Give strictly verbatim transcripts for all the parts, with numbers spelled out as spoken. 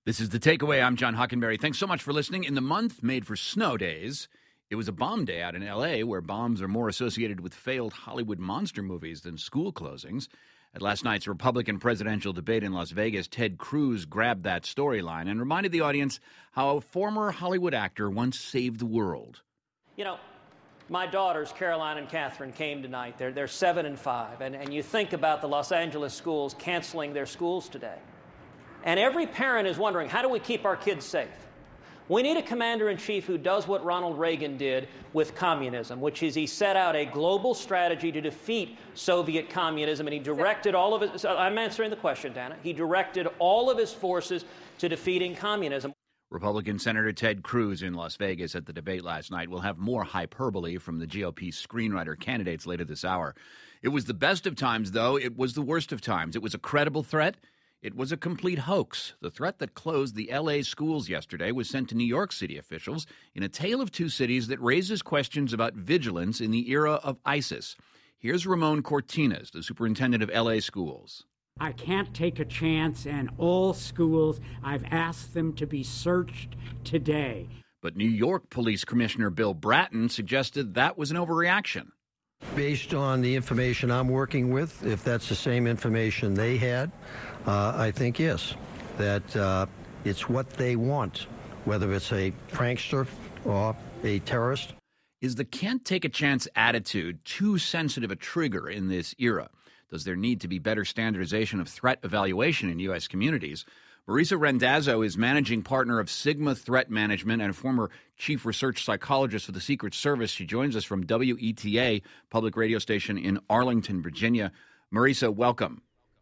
This is The Takeaway. I'm John Hockenberry. Thanks so much for listening. In the month made for snow days, it was a bomb day out in L A, where bombs are more associated with failed Hollywood monster movies than school closings. At last night's Republican presidential debate in Las Vegas, Ted Cruz grabbed that storyline and reminded the audience how a former Hollywood actor once saved the world. You know, my daughters, Caroline and Catherine, came tonight. They're, they're seven and five. And, and you think about the Los Angeles schools canceling their schools today. And every parent is wondering, how do we keep our kids safe? We need a commander-in-chief who does what Ronald Reagan did with communism, which is he set out a global strategy to defeat Soviet communism, and he directed all of his, so I'm answering the question, Dana, he directed all of his forces to defeating communism. Republican Senator Ted Cruz in Las Vegas at the debate last night. We'll have more hyperbole from the G O P screenwriter candidates later this hour. It was the best of times, though. It was the worst of times. It was a credible threat. It was a complete hoax. The threat that closed the L A schools yesterday was sent to New York City officials in a tale of two cities that raises questions about vigilance in the era of ISIS. Here's Ramon Cortines, the superintendent of L A schools. I can't take a chance, and all schools, I've asked them to be searched today. But New York Police Commissioner Bill Bratton suggested that was an overreaction. Based on the information I'm working with, if that's the same information they had, uh, I think yes, that uh, it's what they want, whether it's a prankster or a terrorist. Is the can't take a chance attitude too sensitive a trigger in this era? Does there need to be better standardization of threat evaluation in U S communities? Marisa Randazzo is managing partner of Sigma Threat Management and a former chief research psychologist for the Secret Service. She joins us from W E T A, public radio station in Arlington, Virginia. Marisa, welcome.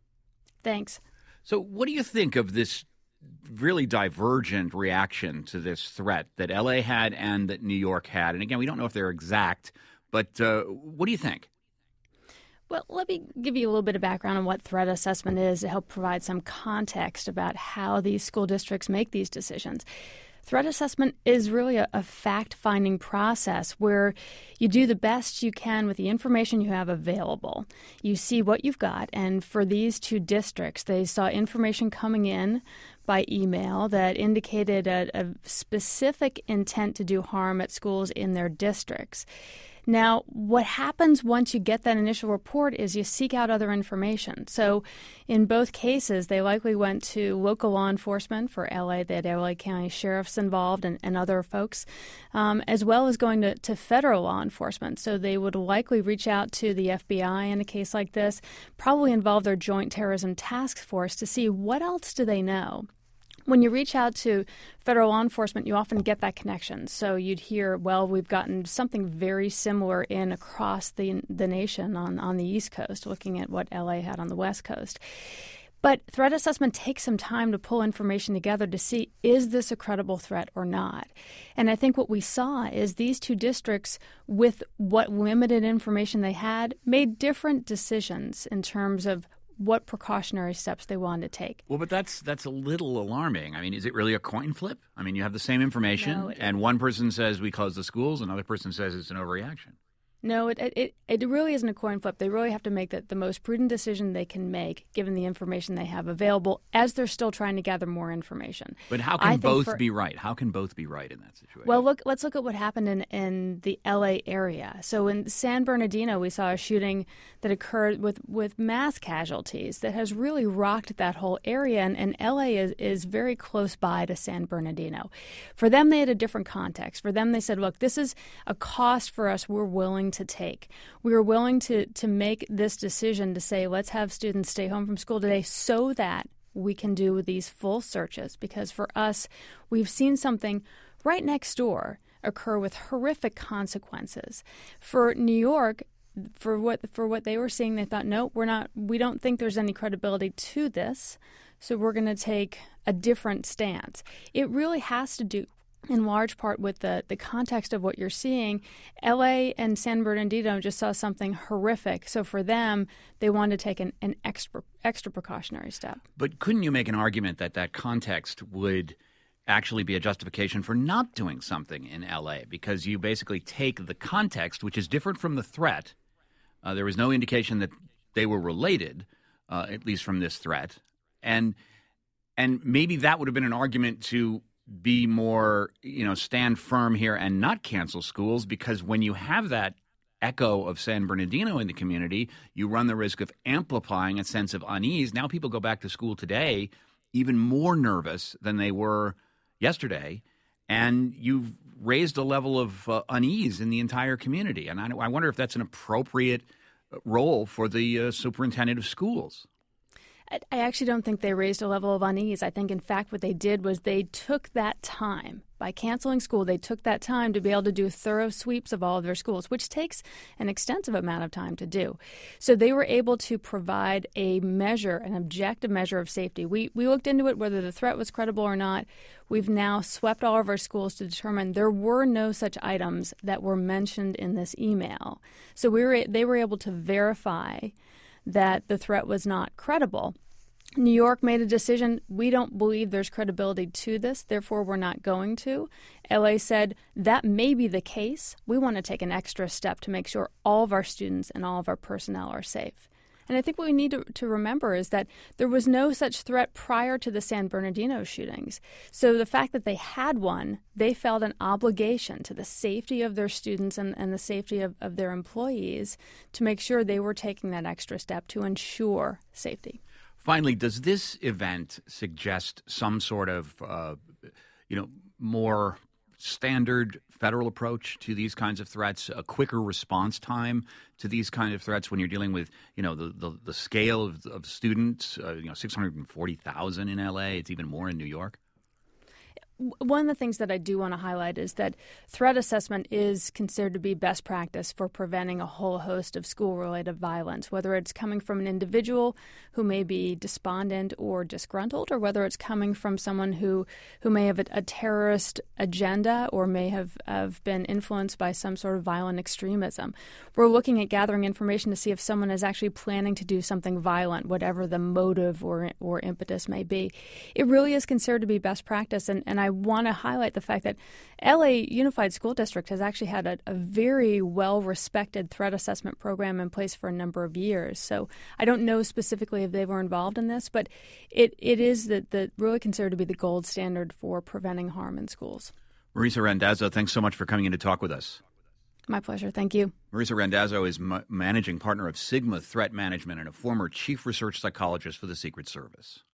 Thanks. So what do you think of this really divergent reaction to this threat that L A had and that New York had? And again, we don't know if they're exact, but uh, what do you think? Well, let me give you a little bit of background on what threat assessment is to help provide some context about how these school districts make these decisions. Threat assessment is really a, a fact-finding process where you do the best you can with the information you have available. You see what you've got, and for these two districts, they saw information coming in by email that indicated a, a specific intent to do harm at schools in their districts. Now, what happens once you get that initial report is you seek out other information. So in both cases, they likely went to local law enforcement for L A. They had L A County sheriffs involved and, and other folks, um, as well as going to, to federal law enforcement. So they would likely reach out to the F B I in a case like this, probably involve their Joint Terrorism Task Force to see what else do they know. When you reach out to federal law enforcement, you often get that connection. So you'd hear, well, we've gotten something very similar in across the the nation on, on the East Coast, looking at what L A had on the West Coast. But threat assessment takes some time to pull information together to see, is this a credible threat or not? And I think what we saw is these two districts, with what limited information they had, made different decisions in terms of what precautionary steps they wanted to take. Well, but that's that's a little alarming. I mean, is it really a coin flip? I mean, you have the same information, No, it, and one person says we close the schools, another person says it's an overreaction. No, it, it it really isn't a coin flip. They really have to make the, the most prudent decision they can make, given the information they have available, as they're still trying to gather more information. But how can both for, be right? How can both be right in that situation? Well, look, let's look at what happened in, in the L A area. So in San Bernardino, we saw a shooting that occurred with, with mass casualties that has really rocked that whole area, and, and L A is, is very close by to San Bernardino. For them, they had a different context. For them, they said, look, this is a cost for us we're willing to take. We were willing to, to make this decision to say, let's have students stay home from school today so that we can do these full searches. Because for us, we've seen something right next door occur with horrific consequences. For New York, for what for what they were seeing, they thought, no, we're not. We don't think there's any credibility to this, so we're going to take a different stance. It really has to do, in large part, with the, the context of what you're seeing. L A and San Bernardino just saw something horrific. So for them, they wanted to take an, an extra extra precautionary step. But couldn't you make an argument that that context would actually be a justification for not doing something in L A? Because you basically take the context, which is different from the threat. Uh, there was no indication that they were related, uh, at least from this threat. And And maybe that would have been an argument to be more, you know, stand firm here and not cancel schools, because when you have that echo of San Bernardino in the community, you run the risk of amplifying a sense of unease. Now people go back to school today even more nervous than they were yesterday, and you've raised a level of uh, unease in the entire community. And I, I wonder if that's an appropriate role for the uh, superintendent of schools. I actually don't think they raised a level of unease. I think, in fact, what they did was they took that time. By canceling school, they took that time to be able to do thorough sweeps of all of their schools, which takes an extensive amount of time to do. So they were able to provide a measure, an objective measure of safety. We we looked into it, whether the threat was credible or not. We've now swept all of our schools to determine there were no such items that were mentioned in this email. So we were they were able to verify that the threat was not credible. New York made a decision. We don't believe there's credibility to this, therefore we're not going to. L A said that may be the case. We want to take an extra step to make sure all of our students and all of our personnel are safe. And I think what we need to, to remember is that there was no such threat prior to the San Bernardino shootings. So the fact that they had one, they felt an obligation to the safety of their students and, and the safety of, of their employees to make sure they were taking that extra step to ensure safety. Finally, does this event suggest some sort of, uh, you know, more standard federal approach to these kinds of threats, a quicker response time to these kinds of threats when you're dealing with, you know, the, the, the scale of, of students, uh, you know, six hundred forty thousand in L A, it's even more in New York? One of the things that I do want to highlight is that threat assessment is considered to be best practice for preventing a whole host of school-related violence, whether it's coming from an individual who may be despondent or disgruntled, or whether it's coming from someone who, who may have a, a terrorist agenda or may have, have been influenced by some sort of violent extremism. We're looking at gathering information to see if someone is actually planning to do something violent, whatever the motive or, or impetus may be. It really is considered to be best practice, and, and I want to highlight the fact that L A Unified School District has actually had a, a very well-respected threat assessment program in place for a number of years. So I don't know specifically if they were involved in this, but it, it is the, the really considered to be the gold standard for preventing harm in schools. Marisa Randazzo, thanks so much for coming in to talk with us. My pleasure. Thank you. Marisa Randazzo is ma- managing partner of Sigma Threat Management and a former chief research psychologist for the Secret Service.